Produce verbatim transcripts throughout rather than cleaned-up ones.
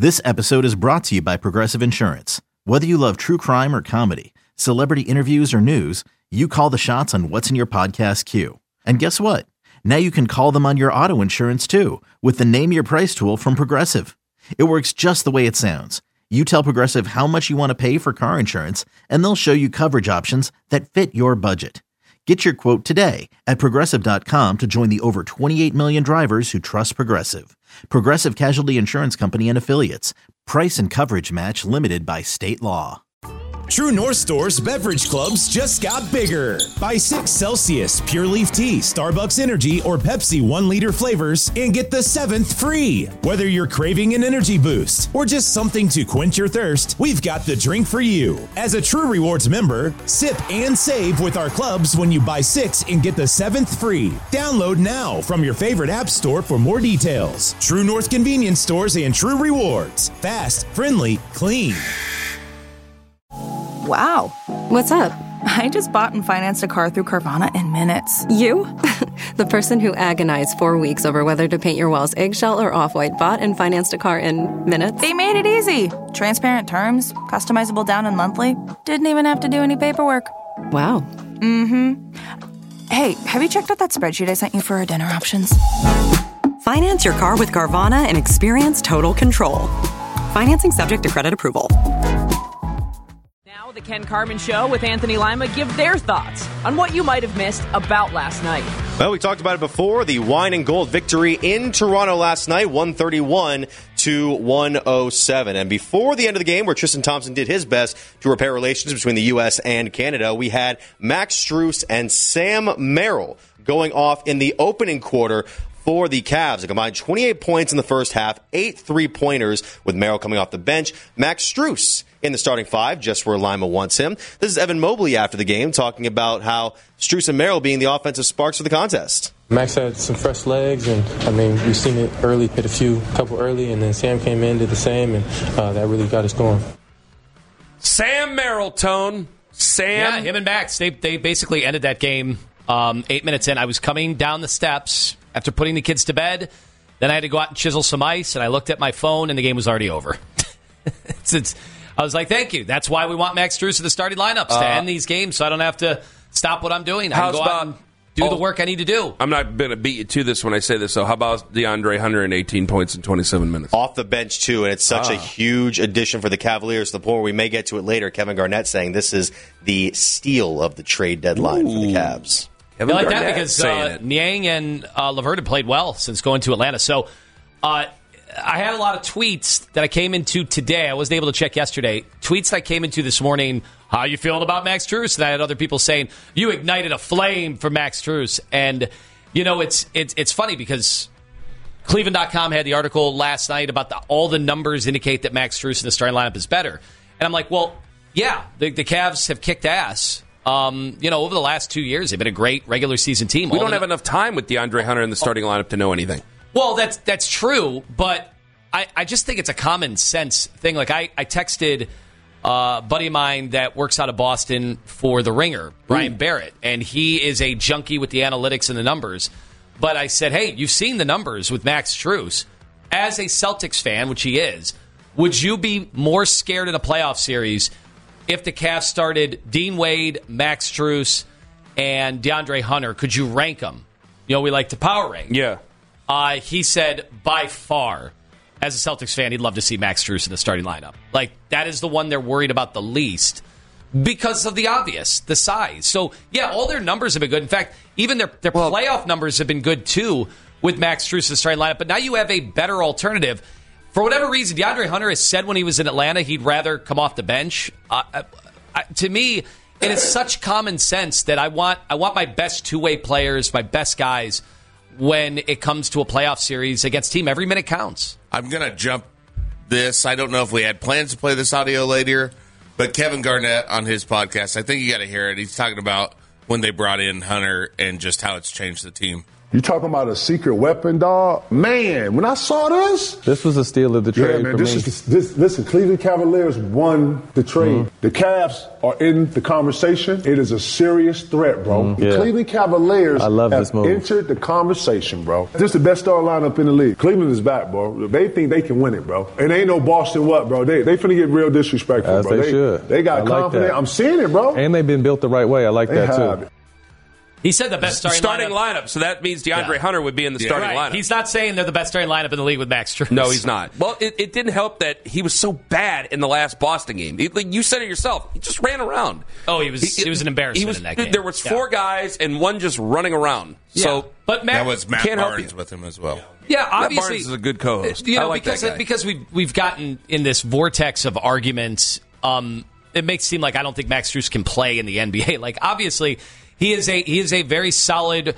This episode is brought to you by Progressive Insurance. Whether you love true crime or comedy, celebrity interviews or news, you call the shots on what's in your podcast queue. And guess what? Now you can call them on your auto insurance too with the Name Your Price tool from Progressive. It works just the way it sounds. You tell Progressive how much you want to pay for car insurance, and they'll show you coverage options that fit your budget. Get your quote today at Progressive dot com to join the over twenty-eight million drivers who trust Progressive. Progressive Casualty Insurance Company and Affiliates. Price and coverage match limited by state law. True North Store's beverage clubs just got bigger. Buy six Celsius, Pure Leaf Tea, Starbucks Energy, or Pepsi one liter flavors and get the seventh free. Whether you're craving an energy boost or just something to quench your thirst, we've got the drink for you. As a True Rewards member, sip and save with our clubs when you buy six and get the seventh free. Download now from your favorite app store for more details. True North Convenience Stores and True Rewards. Fast, friendly, clean. Wow. What's up? I just bought and financed a car through Carvana in minutes. You? The person who agonized four weeks over whether to paint your walls eggshell or off-white bought and financed a car in minutes? They made it easy. Transparent terms, customizable down and monthly. Didn't even have to do any paperwork. Wow. Mm-hmm. Hey, have you checked out that spreadsheet I sent you for our dinner options? Finance your car with Carvana and experience total control. Financing subject to credit approval. The Ken Carman Show with Anthony Lima give their thoughts on what you might have missed about last night. Well, we talked about it before. The wine and gold victory in Toronto last night, one thirty-one to one oh seven. And before the end of the game, where Tristan Thompson did his best to repair relations between the U S and Canada, we had Max Strus and Sam Merrill going off in the opening quarter for the Cavs. A combined twenty-eight points in the first half, eight three-pointers with Merrill coming off the bench. Max Strus in the starting five, just where Lima wants him. This is Evan Mobley after the game talking about how Strus and Merrill being the offensive sparks for the contest. Max had some fresh legs, and I mean, we've seen it early, hit a few, couple early, and then Sam came in, did the same, and uh, that really got us going. Sam Merrill, Tone. Sam. Yeah, him and Max, they, they basically ended that game um, eight minutes in. I was coming down the steps after putting the kids to bed. Then I had to go out and chisel some ice, and I looked at my phone, and the game was already over. it's, it's, I was like, thank you. That's why we want Max Strus in the starting lineups, to uh, end these games so I don't have to stop what I'm doing. I can go out and do oh, the work I need to do. I'm not going to beat you to this when I say this, so how about DeAndre Hunter and eighteen points in twenty-seven minutes? Off the bench, too, and it's such ah. a huge addition for the Cavaliers to the point where we may get to it later. Kevin Garnett saying this is the steal of the trade deadline Ooh. for the Cavs. Kevin I like Garnett that because uh, Niang and uh, LeVert have played well since going to Atlanta. So uh, I had a lot of tweets that I came into today. I wasn't able to check yesterday. Tweets that I came into this morning. How you feeling about Max Strus? And I had other people saying, you ignited a flame for Max Strus. And, you know, it's it's it's funny because Cleveland dot com had the article last night about the, all the numbers indicate that Max Strus in the starting lineup is better. And I'm like, well, yeah, the, the Cavs have kicked ass. Um, you know, over the last two years, they've been a great regular season team. We all don't the, have enough time with DeAndre Hunter in the starting lineup to know anything. Well, that's that's true, but I, I just think it's a common sense thing. Like, I, I texted uh, a buddy of mine that works out of Boston for The Ringer, Brian Ooh. Barrett, and he is a junkie with the analytics and the numbers. But I said, hey, you've seen the numbers with Max Strus. As a Celtics fan, which he is, would you be more scared in a playoff series if the Cavs started Dean Wade, Max Strus, and DeAndre Hunter? Could you rank them? You know, we like to power rank. Yeah. Uh, he said, by far, as a Celtics fan, he'd love to see Max Strus in the starting lineup. Like, that is the one they're worried about the least because of the obvious, the size. So, yeah, all their numbers have been good. In fact, even their, their well, playoff numbers have been good, too, with Max Strus in the starting lineup. But now you have a better alternative. For whatever reason, DeAndre Hunter has said when he was in Atlanta he'd rather come off the bench. Uh, uh, uh, to me, it is such common sense that I want I want my best two-way players, my best guys, when it comes to a playoff series against team. Every minute counts. I'm going to jump this. I don't know if we had plans to play this audio later, but Kevin Garnett on his podcast, I think you got to hear it. He's talking about when they brought in Hunter and just how it's changed the team. You talking about a secret weapon, dog? Man, when I saw this, This was a steal of the trade yeah, man. for This me. is this. Listen, Cleveland Cavaliers won the trade. Mhm. The Cavs are in the conversation. It is a serious threat, bro. Mhm. The Yeah. Cleveland Cavaliers I love have this move. entered the conversation, bro. This is the best star lineup in the league. Cleveland is back, bro. They think they can win it, bro. And ain't no Boston what, bro. They they finna get real disrespectful, As bro. they should. They got I like confidence. that. I'm seeing it, bro. And they've been built the right way. I like They that, have. too. He said the best starting, starting lineup. lineup. So that means DeAndre Yeah. Hunter would be in the Yeah. starting Right. lineup. He's not saying they're the best starting lineup in the league with Max Strus. No, he's not. Well, it, it didn't help that he was so bad in the last Boston game. He, like you said it yourself. He just ran around. Oh, he was he, was an embarrassment He was, in that game. There was Yeah. four guys and one just running around. So, Yeah. But Matt, That was Matt can't help Barnes you. with him as well. Yeah, Matt obviously, Barnes is a good co-host. You know, I like because that guy. because we've we've gotten in this vortex of arguments. Um, it makes it seem like I don't think Max Strus can play in the N B A. Like obviously, he is a he is a very solid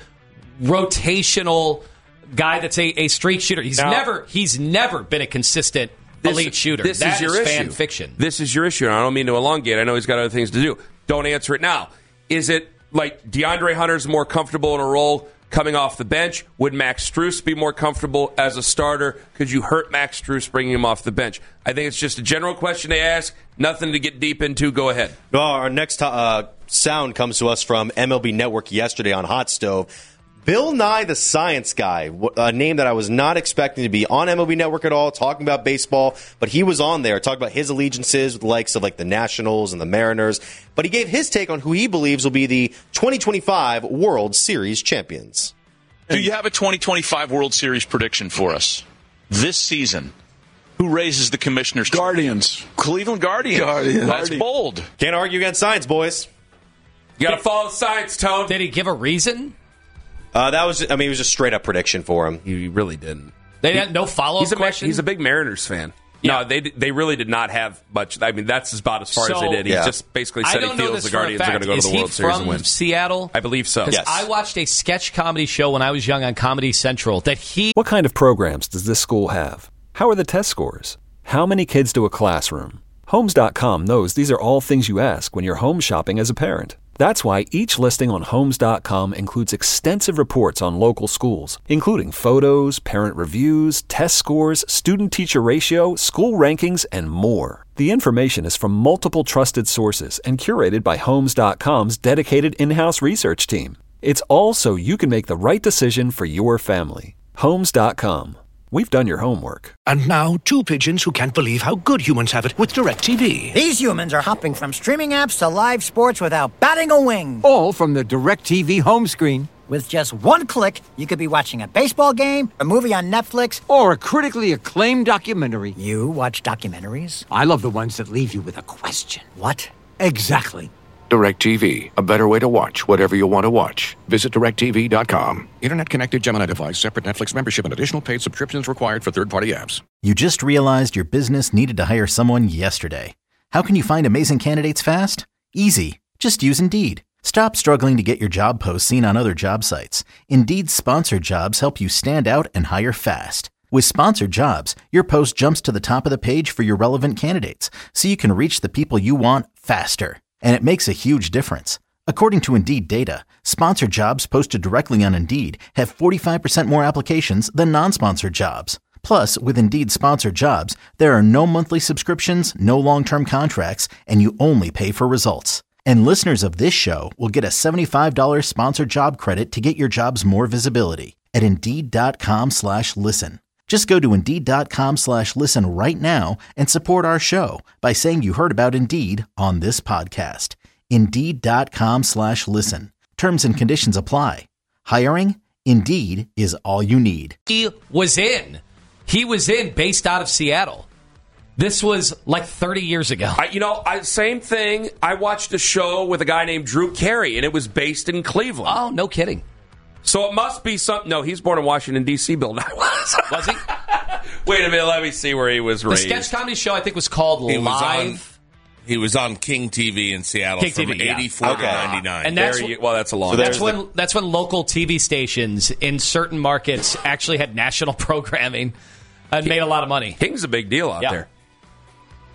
rotational guy that's a, a straight shooter. He's Now- never he's never been a consistent elite shooter. This That is your fan issue. fiction. This is your issue. And I don't mean to elongate. I know he's got other things to do. Don't answer it now. Is it like DeAndre Hunter's more comfortable in a role coming off the bench? Would Max Strus be more comfortable as a starter? Could you hurt Max Strus bringing him off the bench? I think it's just a general question to ask. Nothing to get deep into. Go ahead. Well, our next uh, sound comes to us from M L B Network yesterday on Hot Stove. Bill Nye the Science Guy, a name that I was not expecting to be on M L B Network at all, talking about baseball, but he was on there talking about his allegiances with the likes of like the Nationals and the Mariners, but he gave his take on who he believes will be the twenty twenty-five World Series champions. Do you have a twenty twenty-five World Series prediction for us this season? Who raises the commissioner's Guardians. Cleveland Guardians. Guardians. That's bold. Can't argue against science, boys. You got to follow science, Tone. Did he give a reason? Uh, that was, I mean, it was just straight up prediction for him. He really didn't. They had no follow up He's a, question. he's a big Mariners fan. Yeah. No, they they really did not have much. I mean, that's about as far as So- they did. He Yeah. just basically I said he don't know feels this the for a Guardians are going fact. to go to Is the he World Series and from win. Seattle? I believe so. Because Yes. I watched a sketch comedy show when I was young on Comedy Central that he What kind of programs does this school have? How are the test scores? How many kids do a classroom? Homes dot com knows these are all things you ask when you're home shopping as a parent. That's why each listing on Homes dot com includes extensive reports on local schools, including photos, parent reviews, test scores, student-teacher ratio, school rankings, and more. The information is from multiple trusted sources and curated by Homes dot com's dedicated in-house research team. It's all so you can make the right decision for your family. Homes dot com. We've done your homework. And now, two pigeons who can't believe how good humans have it with DirecTV. These humans are hopping from streaming apps to live sports without batting a wing. All from the DirecTV home screen. With just one click, you could be watching a baseball game, a movie on Netflix, or a critically acclaimed documentary. You watch documentaries? I love the ones that leave you with a question. What? Exactly. DirecTV, a better way to watch whatever you want to watch. Visit direct T V dot com. Internet-connected Gemini device, separate Netflix membership, and additional paid subscriptions required for third-party apps. You just realized your business needed to hire someone yesterday. How can you find amazing candidates fast? Easy. Just use Indeed. Stop struggling to get your job posts seen on other job sites. Indeed's sponsored jobs help you stand out and hire fast. With sponsored jobs, your post jumps to the top of the page for your relevant candidates, so you can reach the people you want faster. And it makes a huge difference. According to Indeed data, sponsored jobs posted directly on Indeed have forty-five percent more applications than non-sponsored jobs. Plus, with Indeed sponsored jobs, there are no monthly subscriptions, no long-term contracts, and you only pay for results. And listeners of this show will get a seventy-five dollars sponsored job credit to get your jobs more visibility at Indeed.com slash listen. Just go to Indeed.com slash listen right now and support our show by saying you heard about Indeed on this podcast. Indeed.com slash listen. Terms and conditions apply. Hiring? Indeed is all you need. he was in. He was in based out of Seattle. This was like thirty years ago. I, you know, I, same thing. I watched a show with a guy named Drew Carey, and it was based in Cleveland. Oh, no kidding. So it must be something. No, he's born in Washington, D C, Bill Nye was. Was he? Wait a minute. Let me see where he was The raised. sketch comedy show, I think, was called He was Live. on- He was on King T V in Seattle King from T V, yeah. eighty-four Okay. to ninety-nine. And that's There you- wh- well, that's a long. So that's there's when that's when local T V stations in certain markets actually had national programming and made a lot of money. King's a big deal out Yeah. there.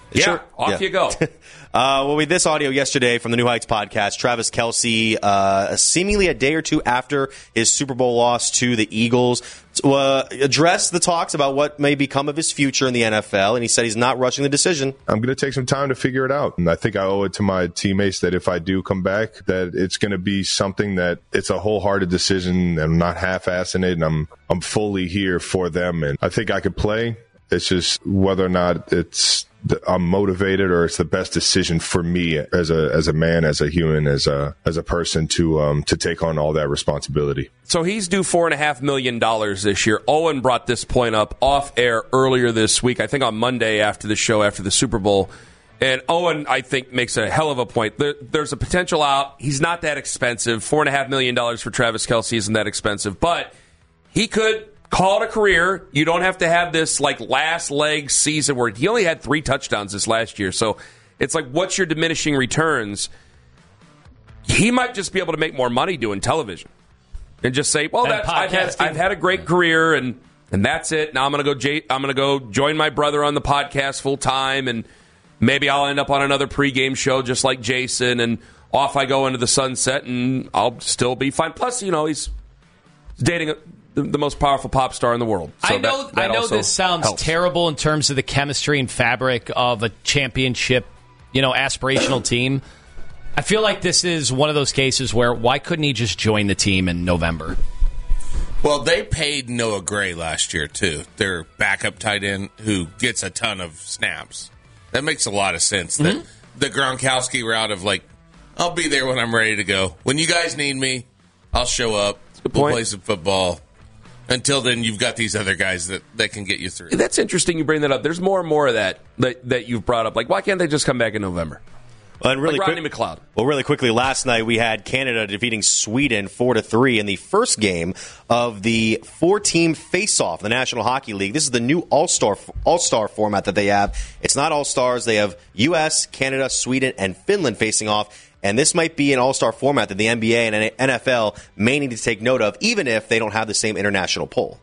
Yeah, Sure. off Yeah. you go. uh, well, with this audio yesterday from the New Heights podcast, Travis Kelce, uh, seemingly a day or two after his Super Bowl loss to the Eagles, uh, addressed the talks about what may become of his future in the N F L, and he said he's not rushing the decision. I'm going to take some time to figure it out. And I think I owe it to my teammates that if I do come back, that it's going to be something that it's a wholehearted decision. I'm not half-assing it, and I'm, I'm fully here for them. And I think I could play. It's just whether or not it's I'm motivated or it's the best decision for me as a as a man, as a human, as a as a person to um to take on all that responsibility. So he's due four and a half million dollars this year. Owen brought this point up off air earlier this week, I think on Monday after the show, after the Super Bowl. And Owen, I think, makes a hell of a point. There, there's a potential out. He's not that expensive. Four and a half million dollars for Travis Kelce isn't that expensive, but he could call it a career. You don't have to have this like last leg season where he only had three touchdowns this last year. So it's like, what's your diminishing returns? He might just be able to make more money doing television and just say, "Well, that's, I've had I've had a great career, and and that's it. Now I'm gonna go. J- I'm gonna go join my brother on the podcast full time, and maybe I'll end up on another pregame show just like Jason, and off I go into the sunset, and I'll still be fine." Plus, you know, he's dating a the most powerful pop star in the world. So I know that, that I know this sounds helps. terrible in terms of the chemistry and fabric of a championship, you know, aspirational team. I feel like this is one of those cases where why couldn't he just join the team in November? Well, they paid Noah Gray last year, too. Their backup tight end who gets a ton of snaps. That makes a lot of sense. Mm-hmm. The, the Gronkowski route of, like, I'll be there when I'm ready to go. When you guys need me, I'll show up. We'll point. play some football. Until then, you've got these other guys that, that can get you through. That's interesting you bring that up. There's more and more of that that, that you've brought up. Like, why can't they just come back in November? Well, and really like Rodney quick, McLeod. Well, really quickly, last night we had Canada defeating Sweden four to three in the first game of the four-team face-off in the National Hockey League. This is the new All-Star All-Star format that they have. It's not All-Stars. They have U S, Canada, Sweden, and Finland facing off. And this might be an all-star format that the N B A and N F L may need to take note of, even if they don't have the same international poll.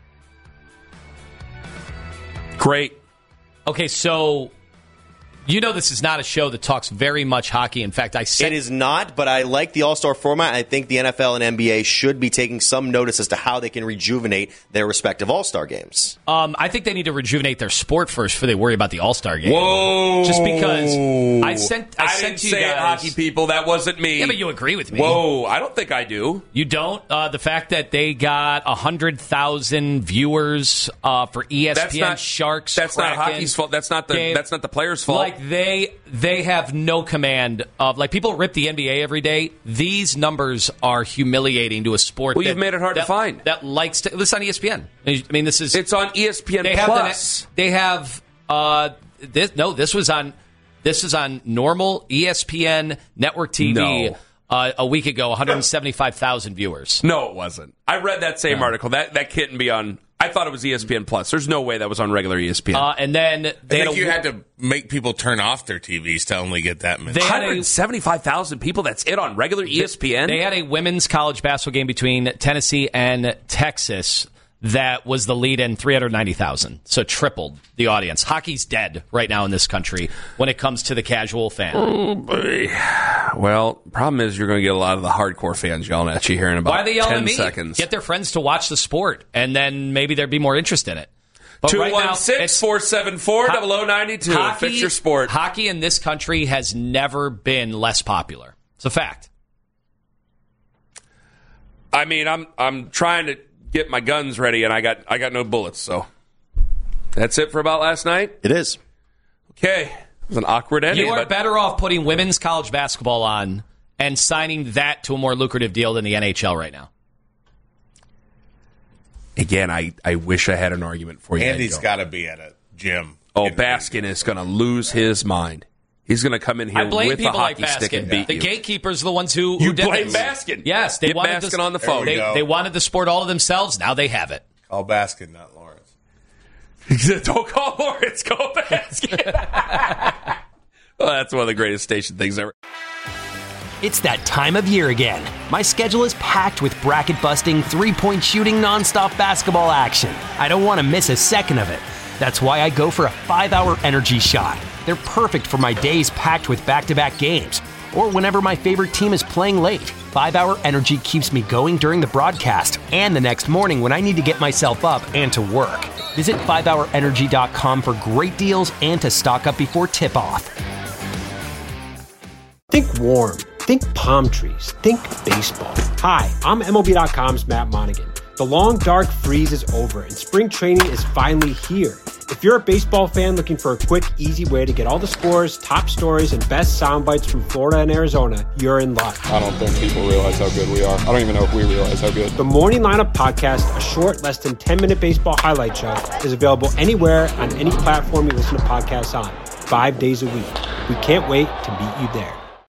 Great. Okay, so you know this is not a show that talks very much hockey. In fact, I said it is not, but I like the all-star format. I think the N F L and N B A should be taking some notice as to how they can rejuvenate their respective all-star games. Um, I think they need to rejuvenate their sport first before they worry about the all-star game. Whoa! Just because I sent, I, I sent didn't you say guys, it, hockey people. That wasn't me. Yeah, but you agree with me. Whoa! I don't think I do. You don't? Uh, the fact that they got one hundred thousand viewers uh, for E S P N That's not, Sharks. That's Kraken not hockey's fault. That's not the. game. That's not the players' fault. Like they they have no command of, like, people rip the N B A every day. These numbers are humiliating to a sport. Well, that, you've made it hard that, to find. That likes to. This is on E S P N. I mean, this is. It's on E S P N they Plus. Have the, they have. Uh, this, no, this was on. This is on normal E S P N network T V. No. Uh, a week ago, one hundred seventy-five thousand viewers. No, it wasn't. I read that same No. article. That that couldn't be on. I thought it was E S P N Plus. There's no way that was on regular E S P N. Uh, and then they I think had a, you had to make people turn off their T Vs to only get that many. They had one hundred seventy-five thousand people. That's it on regular E S P N. They had a women's college basketball game between Tennessee and Texas that was the lead in three hundred ninety thousand. So tripled the audience. Hockey's dead right now in this country when it comes to the casual fan. Oh, boy. Well, problem is you're going to get a lot of the hardcore fans yelling at you here in about Why are they yelling ten at me? seconds. Get their friends to watch the sport, and then maybe there'd be more interest in it. But two right now, one six, four seven four, zero zero nine two. Hockey, Fix your sport. Hockey in this country has never been less popular. It's a fact. I mean, I'm I'm trying to get my guns ready, and I got I got no bullets. So that's it for about last night. It is. Okay, it was an awkward ending. You are but better off putting women's college basketball on and signing that to a more lucrative deal than the N H L right now. Again, I, I wish I had an argument for you. Andy's got to be at a gym. Oh, Baskin is going to lose his mind. He's going to come in here I blame with a people like hockey stick and Baskin. beat The you. gatekeepers are the ones who, who You did blame this. Baskin. Yes, they Get wanted Baskin this, on the phone. They, go. they wanted the sport all to themselves. Now they have it. Call Baskin, not Lawrence. Don't call Lawrence. Go Baskin. Well, that's one of the greatest station things ever. It's that time of year again. My schedule is packed with bracket-busting, three-point shooting, nonstop basketball action. I don't want to miss a second of it. That's why I go for a five-hour energy shot. They're perfect for my days packed with back-to-back games, or whenever my favorite team is playing late. five-hour Energy keeps me going during the broadcast and the next morning when I need to get myself up and to work. Visit five hour energy dot com for great deals and to stock up before tip-off. Think warm. Think palm trees. Think baseball. Hi, I'm M L B dot com's Matt Monaghan. The long, dark freeze is over, and spring training is finally here. If you're a baseball fan looking for a quick, easy way to get all the scores, top stories, and best sound bites from Florida and Arizona, you're in luck. I don't think people realize how good we are. I don't even know if we realize how good. The Morning Lineup Podcast, a short, less than ten-minute baseball highlight show, is available anywhere on any platform you listen to podcasts on, five days a week. We can't wait to meet you there.